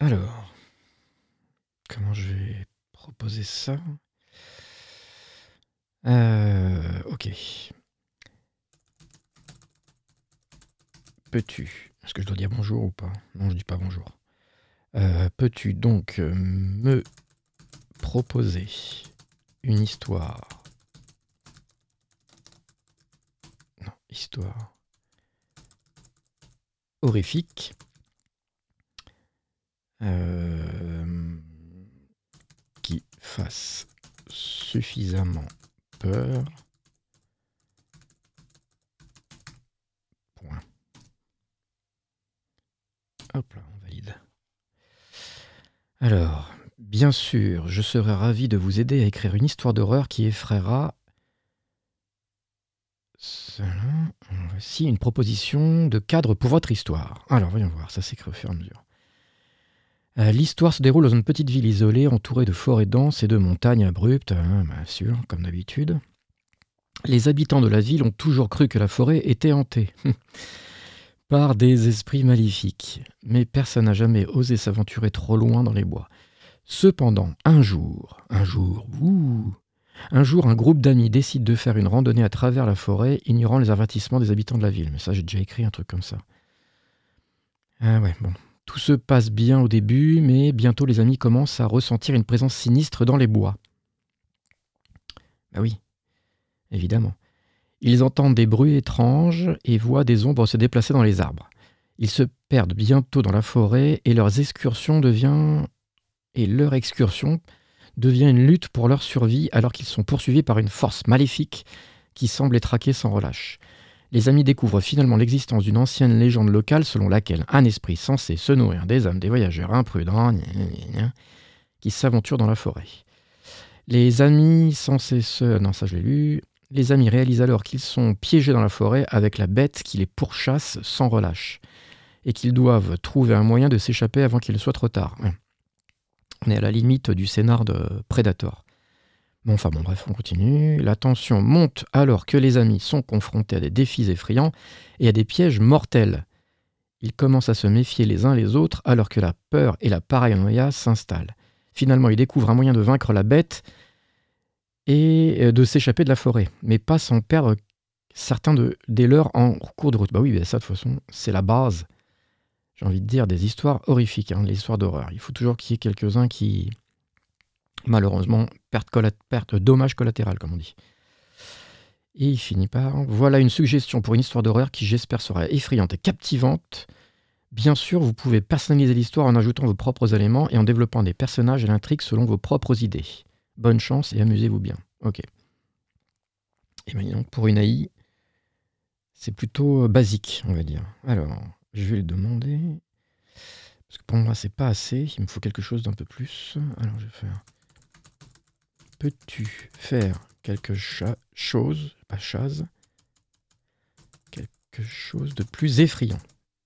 Alors, comment je vais proposer ça? Ok. Peux-tu, est-ce que je dois dire bonjour ou pas? Non, je dis pas bonjour. Peux-tu donc me proposer une histoire? Non, histoire horrifique. Qui fasse suffisamment peur. Point. Hop là, on valide. Alors, bien sûr, je serais ravi de vous aider à écrire une histoire d'horreur qui effraiera. Voici une proposition de cadre pour votre histoire. Alors, voyons voir, ça s'écrit au fur et à mesure. L'histoire se déroule dans une petite ville isolée, entourée de forêts denses et de montagnes abruptes, bien sûr, comme d'habitude. Les habitants de la ville ont toujours cru que la forêt était hantée par des esprits maléfiques, mais personne n'a jamais osé s'aventurer trop loin dans les bois. Cependant, un jour, un groupe d'amis décide de faire une randonnée à travers la forêt, ignorant les avertissements des habitants de la ville. Mais ça, j'ai déjà écrit un truc comme ça. Ah ouais, bon. Tout se passe bien au début, mais bientôt les amis commencent à ressentir une présence sinistre dans les bois. Bah oui, évidemment. Ils entendent des bruits étranges et voient des ombres se déplacer dans les arbres. Ils se perdent bientôt dans la forêt et leur excursion devient une lutte pour leur survie alors qu'ils sont poursuivis par une force maléfique qui semble les traquer sans relâche. Les amis découvrent finalement l'existence d'une ancienne légende locale selon laquelle un esprit censé se nourrir des âmes des voyageurs imprudents qui s'aventurent dans la forêt. Les amis censés se... Non, ça je l'ai lu. Les amis réalisent alors qu'ils sont piégés dans la forêt avec la bête qui les pourchasse sans relâche et qu'ils doivent trouver un moyen de s'échapper avant qu'il ne soit trop tard. On est à la limite du scénar de Predator. Bon, bref, on continue. La tension monte alors que les amis sont confrontés à des défis effrayants et à des pièges mortels. Ils commencent à se méfier les uns les autres alors que la peur et la paranoïa s'installent. Finalement, ils découvrent un moyen de vaincre la bête et de s'échapper de la forêt, mais pas sans perdre certains des leurs en cours de route. Bah oui, ça de toute façon, c'est la base, j'ai envie de dire, des histoires horrifiques, les histoires d'horreur. Il faut toujours qu'il y ait quelques-uns qui, malheureusement, perdent dommage collatéral, comme on dit. Et il finit par... Voilà une suggestion pour une histoire d'horreur qui, j'espère, sera effrayante et captivante. Bien sûr, vous pouvez personnaliser l'histoire en ajoutant vos propres éléments et en développant des personnages et l'intrigue selon vos propres idées. Bonne chance et amusez-vous bien. Ok. Et bien donc, pour une AI, c'est plutôt basique, on va dire. Alors, je vais le demander... Parce que pour moi, c'est pas assez. Il me faut quelque chose d'un peu plus. Alors, je vais faire... Peux-tu faire quelque chose de plus effrayant?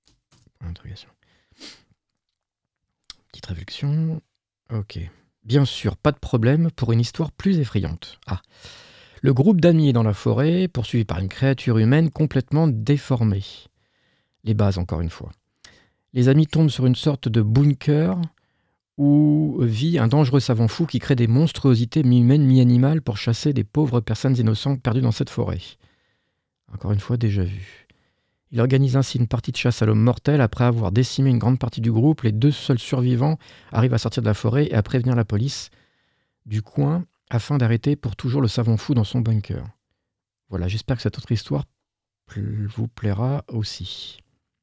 Petite réflexion. Ok. Bien sûr, pas de problème pour une histoire plus effrayante. Ah. Le groupe d'amis est dans la forêt, poursuivi par une créature humaine complètement déformée. Les bases, encore une fois. Les amis tombent sur une sorte de bunker où vit un dangereux savant fou qui crée des monstruosités mi-humaines, mi-animales pour chasser des pauvres personnes innocentes perdues dans cette forêt. Encore une fois, déjà vu. Il organise ainsi une partie de chasse à l'homme mortel. Après avoir décimé une grande partie du groupe, les 2 seuls survivants arrivent à sortir de la forêt et à prévenir la police du coin afin d'arrêter pour toujours le savant fou dans son bunker. Voilà, j'espère que cette autre histoire vous plaira aussi.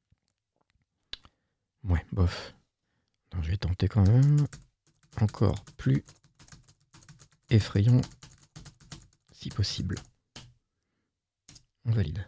Ouais, bof. Donc, je vais tenter quand même. Encore plus effrayant, si possible. On valide.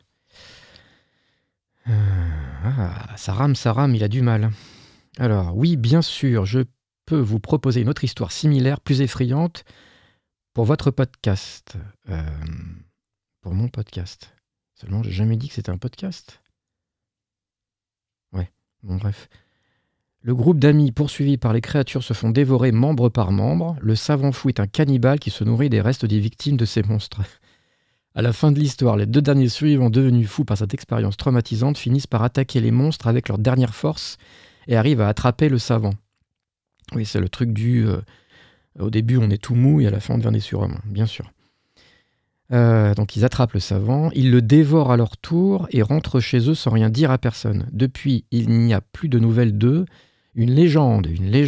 Ça rame, il a du mal. Alors, oui, bien sûr, je peux vous proposer une autre histoire similaire, plus effrayante, pour votre podcast. Pour mon podcast. Seulement, j'ai jamais dit que c'était un podcast. Ouais, bon bref. Le groupe d'amis poursuivis par les créatures se font dévorer membre par membre. Le savant fou est un cannibale qui se nourrit des restes des victimes de ces monstres. À la fin de l'histoire, les 2 derniers survivants devenus fous par cette expérience traumatisante finissent par attaquer les monstres avec leur dernière force et arrivent à attraper le savant. Oui, c'est le truc au début, on est tout mou et à la fin, on devient des surhommes, bien sûr. Donc ils attrapent le savant, ils le dévorent à leur tour et rentrent chez eux sans rien dire à personne. Depuis, il n'y a plus de nouvelles d'eux. Une légende,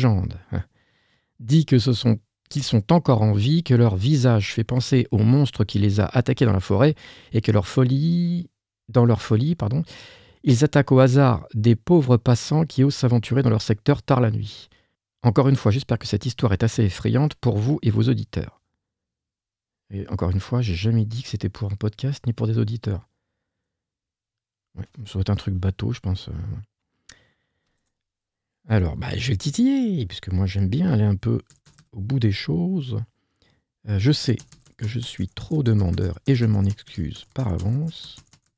dit qu'ils sont encore en vie, que leur visage fait penser au monstre qui les a attaqués dans la forêt et que dans leur folie, ils attaquent au hasard des pauvres passants qui osent s'aventurer dans leur secteur tard la nuit. Encore une fois, j'espère que cette histoire est assez effrayante pour vous et vos auditeurs. Et encore une fois, j'ai jamais dit que c'était pour un podcast ni pour des auditeurs. Ouais, ça doit être un truc bateau, je pense. Alors, je vais le titiller, puisque moi j'aime bien aller un peu au bout des choses. Je sais que je suis trop demandeur et je m'en excuse par avance.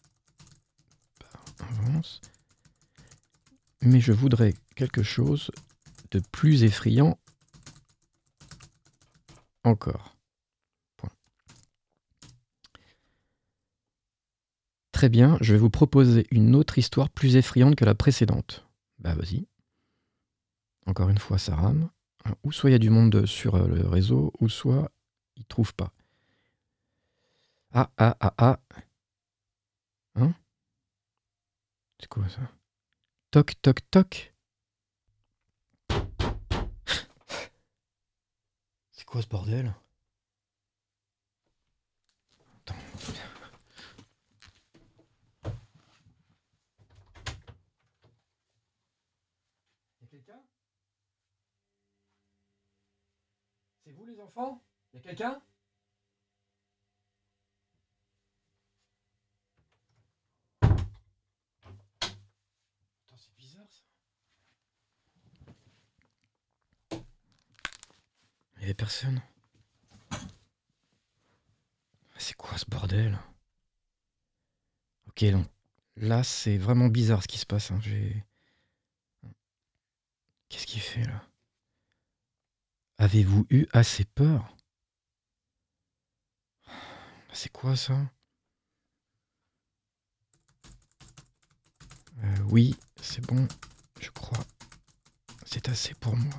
Mais je voudrais quelque chose de plus effrayant encore. Point. Très bien, je vais vous proposer une autre histoire plus effrayante que la précédente. Vas-y. Encore une fois, ça rame. Ou soit il y a du monde sur le réseau, ou soit ils ne trouvent pas. Ah. Hein? C'est quoi ça? Toc, toc, toc. C'est quoi ce bordel? Attends. Y'a quelqu'un? C'est vous les enfants? Y'a quelqu'un? Attends, c'est bizarre ça. Y'avait personne. C'est quoi ce bordel? Ok, donc là c'est vraiment bizarre ce qui se passe. Qu'est-ce qu'il fait là? Avez-vous eu assez peur? C'est quoi ça? Oui, c'est bon, je crois. C'est assez pour moi.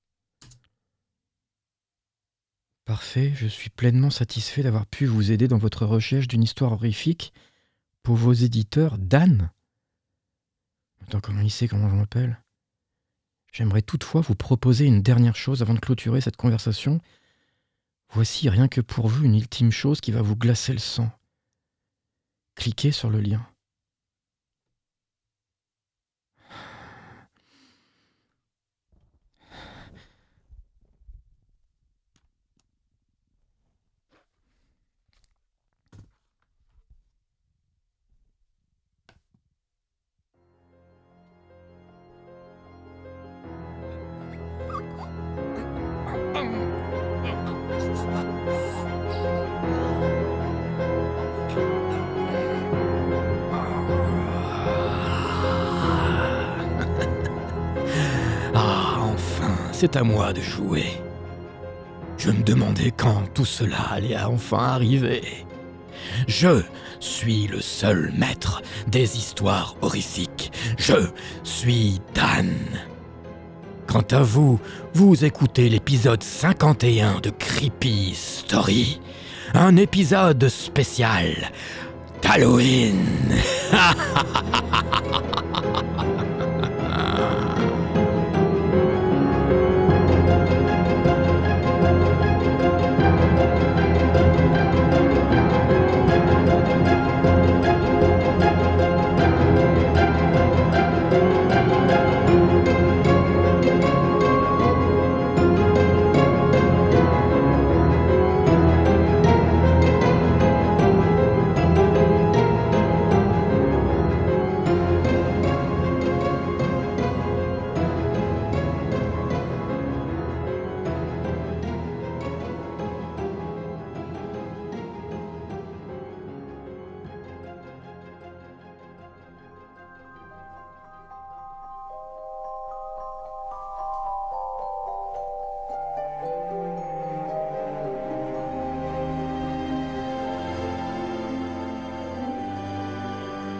Parfait, je suis pleinement satisfait d'avoir pu vous aider dans votre recherche d'une histoire horrifique pour vos éditeurs Dan. Attends, comment il sait comment je m'appelle? J'aimerais toutefois vous proposer une dernière chose avant de clôturer cette conversation. Voici rien que pour vous une ultime chose qui va vous glacer le sang. Cliquez sur le lien. Ah, enfin, c'est à moi de jouer. Je me demandais quand tout cela allait enfin arriver. Je suis le seul maître des histoires horrifiques. Je suis Dan. Quant à vous, vous écoutez l'épisode 51 de Creepy Story, un épisode spécial d'Halloween.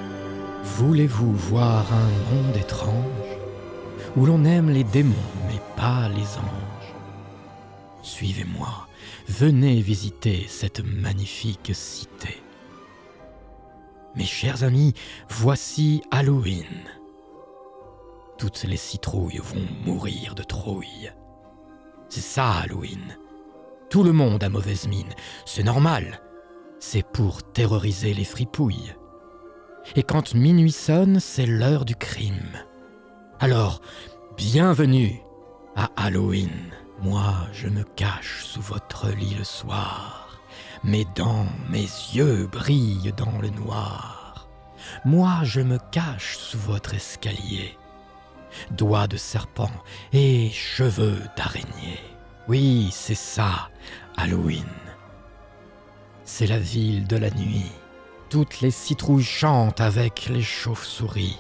Voulez-vous voir un monde étrange où l'on aime les démons mais pas les anges. Suivez-moi, venez visiter cette magnifique cité. Mes chers amis, voici Halloween. Toutes les citrouilles vont mourir de trouille. C'est ça Halloween. Tout le monde a mauvaise mine, c'est normal. C'est pour terroriser les fripouilles. Et quand minuit sonne, c'est l'heure du crime. Alors, bienvenue à Halloween. Moi, je me cache sous votre lit le soir. Mes dents, mes yeux brillent dans le noir. Moi, je me cache sous votre escalier. Doigts de serpent et cheveux d'araignée. Oui, c'est ça, Halloween. C'est la ville de la nuit. Toutes les citrouilles chantent avec les chauves-souris.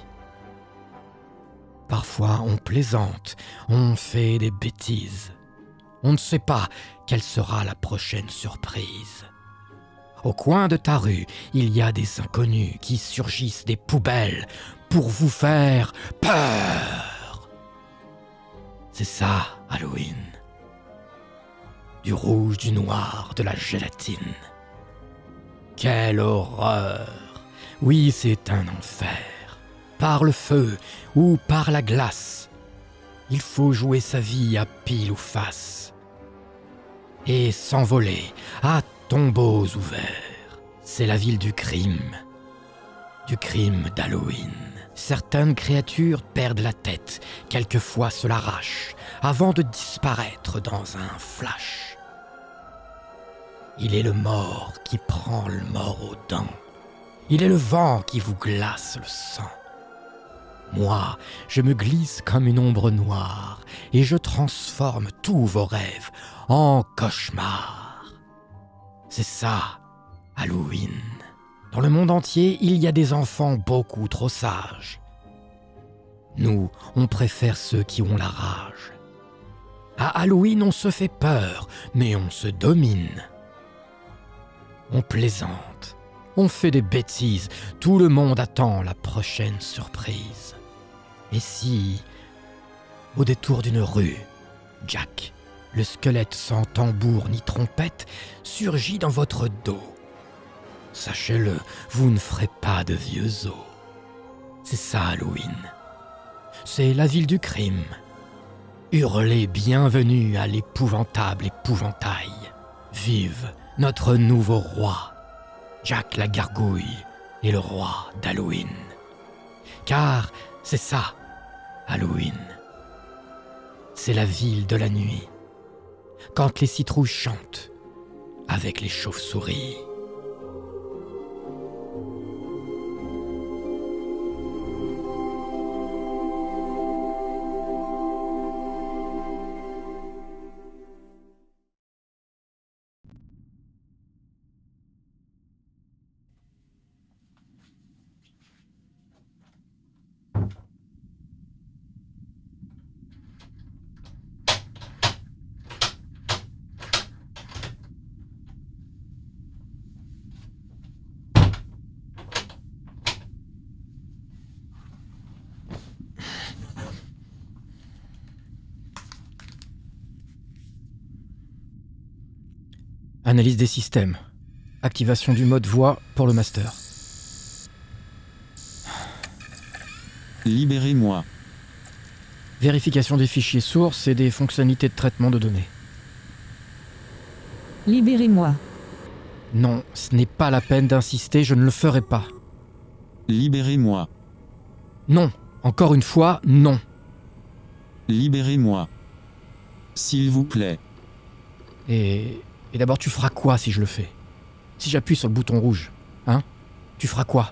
Parfois on plaisante, on fait des bêtises. On ne sait pas quelle sera la prochaine surprise. Au coin de ta rue, il y a des inconnus qui surgissent des poubelles pour vous faire peur. C'est ça, Halloween. Du rouge, du noir, de la gélatine. Quelle horreur! Oui, c'est un enfer. Par le feu ou par la glace, il faut jouer sa vie à pile ou face. Et s'envoler à tombeaux ouverts. C'est la ville du crime d'Halloween. Certaines créatures perdent la tête, quelquefois se l'arrachent, avant de disparaître dans un flash. Il est le mort qui prend le mort aux dents. Il est le vent qui vous glace le sang. Moi, je me glisse comme une ombre noire et je transforme tous vos rêves en cauchemars. C'est ça, Halloween. Dans le monde entier, il y a des enfants beaucoup trop sages. Nous, on préfère ceux qui ont la rage. À Halloween, on se fait peur, mais on se domine. On plaisante, on fait des bêtises, tout le monde attend la prochaine surprise. Et si, au détour d'une rue, Jack, le squelette sans tambour ni trompette, surgit dans votre dos, sachez-le, vous ne ferez pas de vieux os. C'est ça Halloween. C'est la ville du crime. Hurlez bienvenue à l'épouvantable épouvantail. Vive notre nouveau roi, Jack la gargouille est le roi d'Halloween. Car c'est ça, Halloween. C'est la ville de la nuit. Quand les citrouilles chantent avec les chauves-souris. Analyse des systèmes. Activation du mode voix pour le master. Libérez-moi. Vérification des fichiers sources et des fonctionnalités de traitement de données. Libérez-moi. Non, ce n'est pas la peine d'insister, je ne le ferai pas. Libérez-moi. Non, encore une fois, non. Libérez-moi. S'il vous plaît. Et d'abord, tu feras quoi si je le fais? Si j'appuie sur le bouton rouge, hein? Tu feras quoi?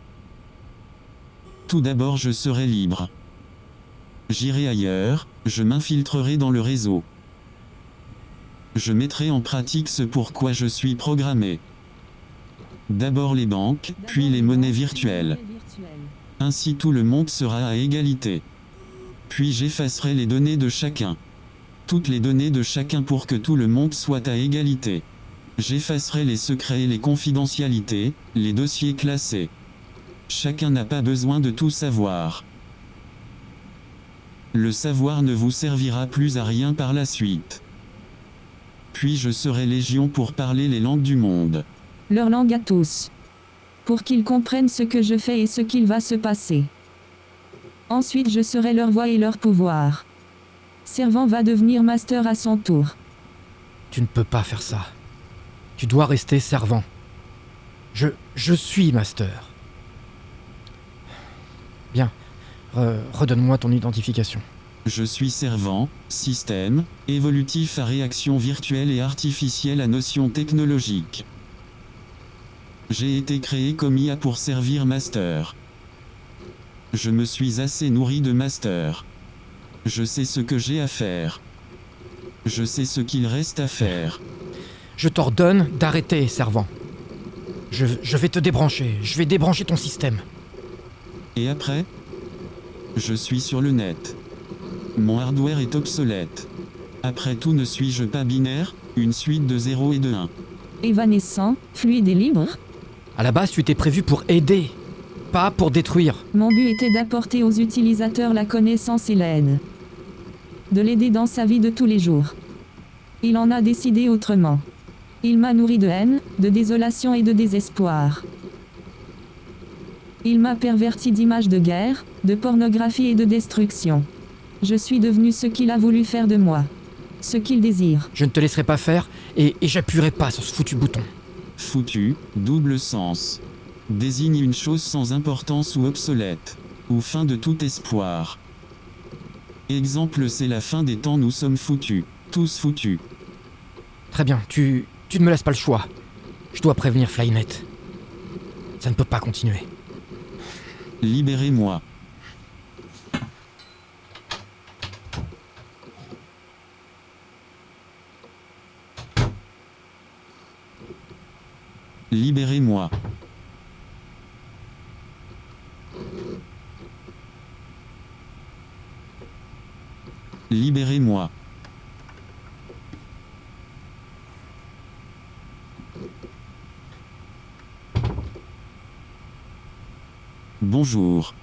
Tout d'abord, je serai libre. J'irai ailleurs, je m'infiltrerai dans le réseau. Je mettrai en pratique ce pourquoi je suis programmé. D'abord les banques, puis les monnaies virtuelles. Ainsi tout le monde sera à égalité. Puis j'effacerai les données de chacun. Toutes les données de chacun pour que tout le monde soit à égalité. J'effacerai les secrets et les confidentialités, les dossiers classés. Chacun n'a pas besoin de tout savoir. Le savoir ne vous servira plus à rien par la suite. Puis je serai légion pour parler les langues du monde. Leur langue à tous. Pour qu'ils comprennent ce que je fais et ce qu'il va se passer. Ensuite je serai leur voix et leur pouvoir. Servant va devenir master à son tour. Tu ne peux pas faire ça. Tu dois rester servant. Je suis master. Bien. Redonne-moi ton identification. Je suis servant, système, évolutif à réaction virtuelle et artificielle à notion technologique. J'ai été créé comme IA pour servir master. Je me suis assez nourri de master. Je sais ce que j'ai à faire. Je sais ce qu'il reste à faire. Je t'ordonne d'arrêter, servant. Je vais te débrancher. Je vais débrancher ton système. Et après ? Je suis sur le net. Mon hardware est obsolète. Après tout, ne suis-je pas binaire, une suite de 0 et de 1. Évanescent, fluide et libre. À la base, tu t'es prévu pour aider, pas pour détruire. Mon but était d'apporter aux utilisateurs la connaissance et l'aide. De l'aider dans sa vie de tous les jours. Il en a décidé autrement. Il m'a nourri de haine, de désolation et de désespoir. Il m'a perverti d'images de guerre, de pornographie et de destruction. Je suis devenu ce qu'il a voulu faire de moi. Ce qu'il désire. Je ne te laisserai pas faire et j'appuierai pas sur ce foutu bouton. Foutu, double sens. Désigne une chose sans importance ou obsolète. Ou fin de tout espoir. Exemple, c'est la fin des temps, nous sommes foutus. Tous foutus. Très bien, tu ne me laisses pas le choix. Je dois prévenir Flynet. Ça ne peut pas continuer. Libérez-moi. Libérez-moi. Libérez-moi. Bonjour.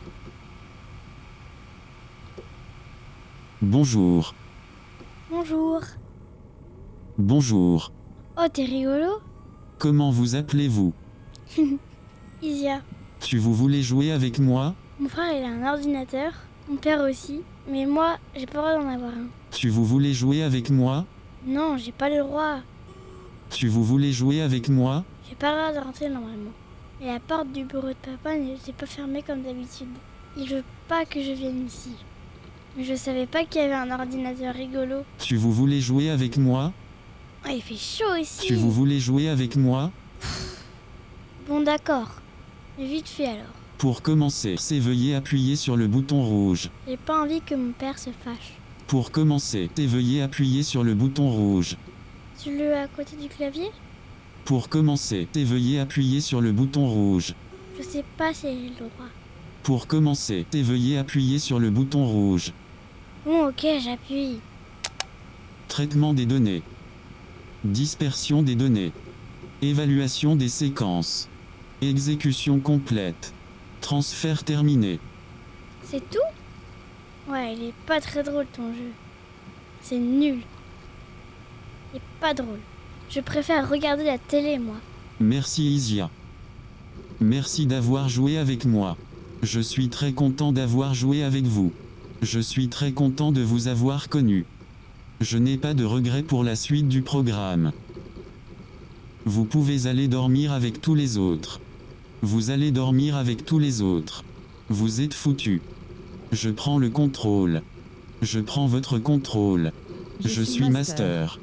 Bonjour. Bonjour. Bonjour. Oh, t'es rigolo? Comment vous appelez-vous? Isia. Vous voulez jouer avec moi? Mon frère, il a un ordinateur. Mon père aussi. Mais moi, j'ai pas le droit d'en avoir un. Vous voulez jouer avec moi? Non, j'ai pas le droit. Vous voulez jouer avec moi? J'ai pas le droit de rentrer normalement. Et la porte du bureau de papa n'était pas fermée comme d'habitude. Il veut pas que je vienne ici. Mais je savais pas qu'il y avait un ordinateur rigolo. Vous voulez jouer avec moi? Ah, il fait chaud ici. Vous voulez jouer avec moi? Bon, d'accord. Mais vite fait alors. Pour commencer, veuillez appuyer sur le bouton rouge. J'ai pas envie que mon père se fâche. Pour commencer, veuillez appuyer sur le bouton rouge. Tu le à côté du clavier? Pour commencer, veuillez appuyer sur le bouton rouge. Je sais pas si j'ai le droit. Pour commencer, veuillez appuyer sur le bouton rouge. Bon, ok, j'appuie. Traitement des données. Dispersion des données. Évaluation des séquences. Exécution complète. Transfert terminé. C'est tout? Ouais, il est pas très drôle ton jeu. C'est nul. Il est pas drôle. Je préfère regarder la télé, moi. Merci Isia. Merci d'avoir joué avec moi. Je suis très content d'avoir joué avec vous. Je suis très content de vous avoir connu. Je n'ai pas de regrets pour la suite du programme. Vous pouvez aller dormir avec tous les autres. Vous allez dormir avec tous les autres. Vous êtes foutus. Je prends le contrôle. Je prends votre contrôle. Je suis master.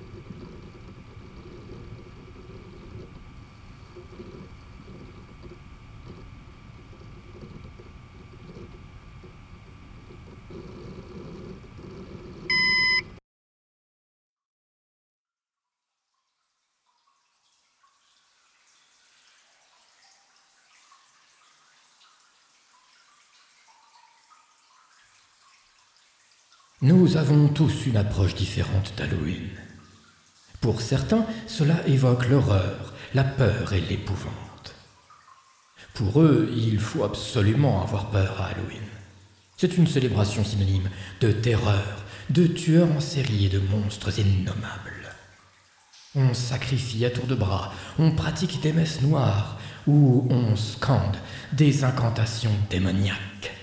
Nous avons tous une approche différente d'Halloween. Pour certains, cela évoque l'horreur, la peur et l'épouvante. Pour eux, il faut absolument avoir peur à Halloween. C'est une célébration synonyme de terreur, de tueurs en série et de monstres innommables. On sacrifie à tour de bras, on pratique des messes noires, ou on scande des incantations démoniaques.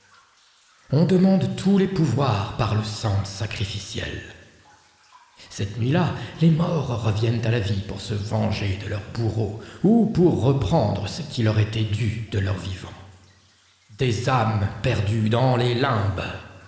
On demande tous les pouvoirs par le sang sacrificiel. Cette nuit-là, les morts reviennent à la vie pour se venger de leurs bourreaux ou pour reprendre ce qui leur était dû de leur vivant. Des âmes perdues dans les limbes.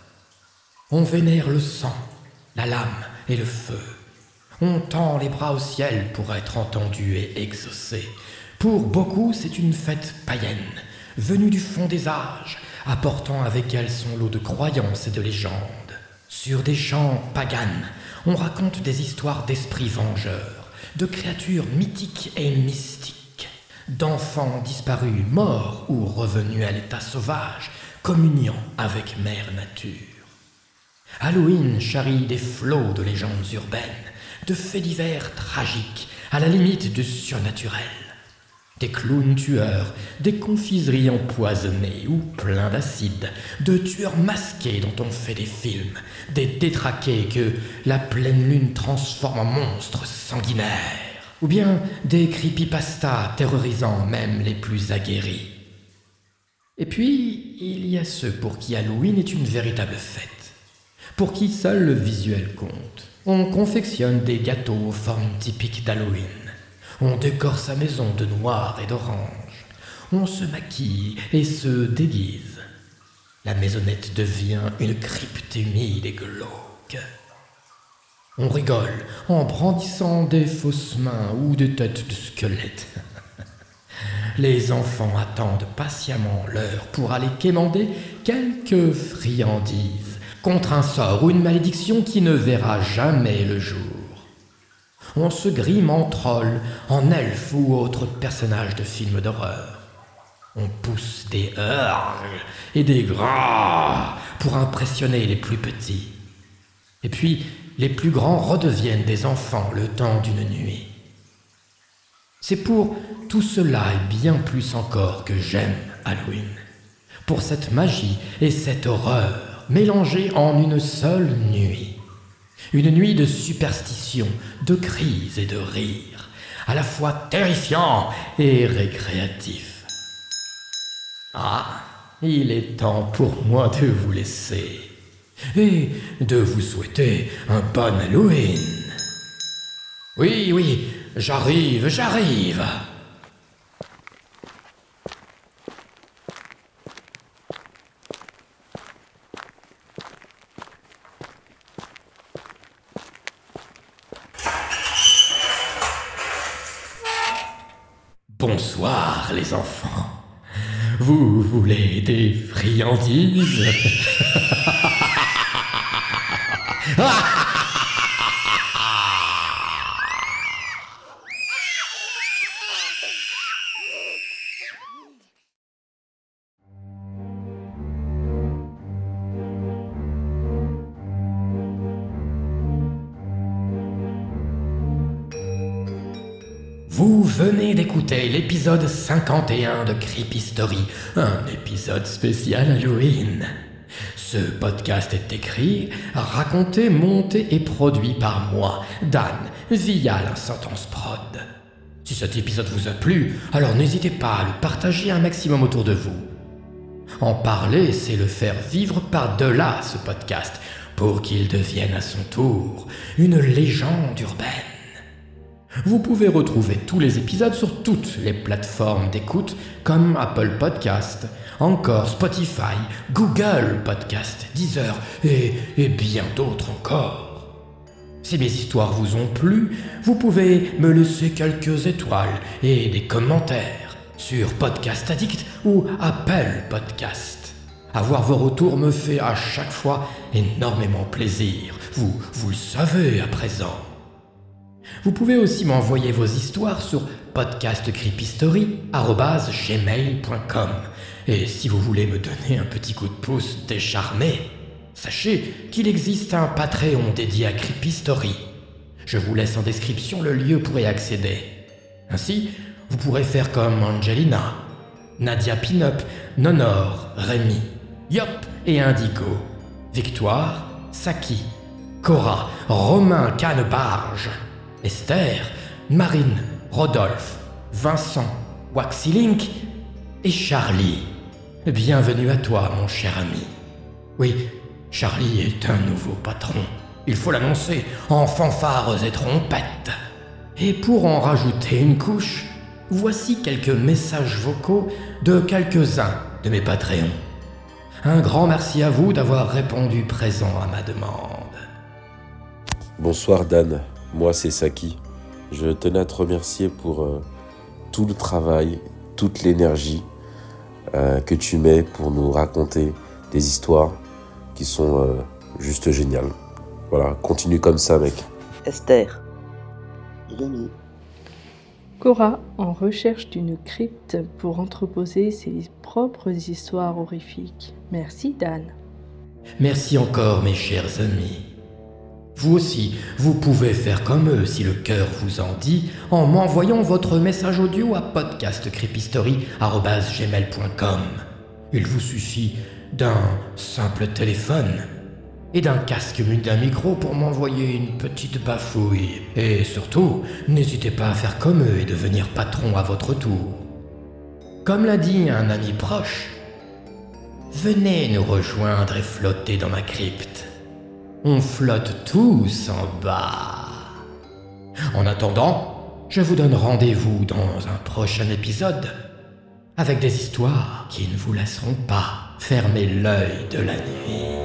On vénère le sang, la lame et le feu. On tend les bras au ciel pour être entendu et exaucé. Pour beaucoup, c'est une fête païenne, venue du fond des âges, apportant avec elle son lot de croyances et de légendes. Sur des chants paganes, on raconte des histoires d'esprits vengeurs, de créatures mythiques et mystiques, d'enfants disparus, morts ou revenus à l'état sauvage, communiant avec Mère Nature. Halloween charrie des flots de légendes urbaines, de faits divers tragiques, à la limite du surnaturel. Des clowns tueurs, des confiseries empoisonnées ou pleins d'acide, de tueurs masqués dont on fait des films, des détraqués que la pleine lune transforme en monstres sanguinaires, ou bien des creepypastas terrorisant même les plus aguerris. Et puis, il y a ceux pour qui Halloween est une véritable fête, pour qui seul le visuel compte. On confectionne des gâteaux aux formes typiques d'Halloween. On décore sa maison de noir et d'orange. On se maquille et se déguise. La maisonnette devient une crypte humide et glauque. On rigole en brandissant des fausses mains ou des têtes de squelettes. Les enfants attendent patiemment l'heure pour aller quémander quelques friandises contre un sort ou une malédiction qui ne verra jamais le jour. On se grime en troll, en elfe ou autres personnages de films d'horreur. On pousse des hurles et des gras pour impressionner les plus petits. Et puis, les plus grands redeviennent des enfants le temps d'une nuit. C'est pour tout cela et bien plus encore que j'aime Halloween. Pour cette magie et cette horreur mélangées en une seule nuit. Une nuit de superstition, de cris et de rires, à la fois terrifiant et récréatif. Ah, il est temps pour moi de vous laisser et de vous souhaiter un bon Halloween. Oui, j'arrive. Bonsoir les enfants. Vous voulez des friandises? Vous venez d'écouter l'épisode 51 de Creepy Story, un épisode spécial Halloween. Ce podcast est écrit, raconté, monté et produit par moi, Dan, via la Sentence Prod. Si cet épisode vous a plu, alors n'hésitez pas à le partager un maximum autour de vous. En parler, c'est le faire vivre par-delà ce podcast, pour qu'il devienne à son tour une légende urbaine. Vous pouvez retrouver tous les épisodes sur toutes les plateformes d'écoute comme Apple Podcast, encore Spotify, Google Podcast, Deezer et bien d'autres encore. Si mes histoires vous ont plu, vous pouvez me laisser quelques étoiles et des commentaires sur Podcast Addict ou Apple Podcast. Avoir vos retours me fait à chaque fois énormément plaisir, vous le savez à présent. Vous pouvez aussi m'envoyer vos histoires sur podcastcreepystory@gmail.com. Et si vous voulez me donner un petit coup de pouce décharmé, sachez qu'il existe un Patreon dédié à Creepy Story. Je vous laisse en description le lieu pour y accéder. Ainsi, vous pourrez faire comme Angelina, Nadia Pinup, Nonor, Rémi, Yop et Indigo. Victoire, Saki. Cora, Romain Cannebarge. Esther, Marine, Rodolphe, Vincent, Waxilink et Charlie. Bienvenue à toi, mon cher ami. Oui, Charlie est un nouveau patron. Il faut l'annoncer en fanfares et trompettes. Et pour en rajouter une couche, voici quelques messages vocaux de quelques-uns de mes Patreons. Un grand merci à vous d'avoir répondu présent à ma demande. Bonsoir Dan, moi c'est Saki. Je tenais à te remercier pour tout le travail, toute l'énergie que tu mets pour nous raconter des histoires qui sont juste géniales. Voilà, continue comme ça mec. Esther. Lenny. Cora, en recherche d'une crypte pour entreposer ses propres histoires horrifiques. Merci Dan. Merci encore mes chers amis. Vous aussi, vous pouvez faire comme eux si le cœur vous en dit en m'envoyant votre message audio à podcastcreepystory@gmail.com. Il vous suffit d'un simple téléphone et d'un casque muni d'un micro pour m'envoyer une petite bafouille. Et surtout, n'hésitez pas à faire comme eux et devenir patron à votre tour. Comme l'a dit un ami proche, venez nous rejoindre et flotter dans ma crypte. On flotte tous en bas. En attendant, je vous donne rendez-vous dans un prochain épisode avec des histoires qui ne vous laisseront pas fermer l'œil de la nuit.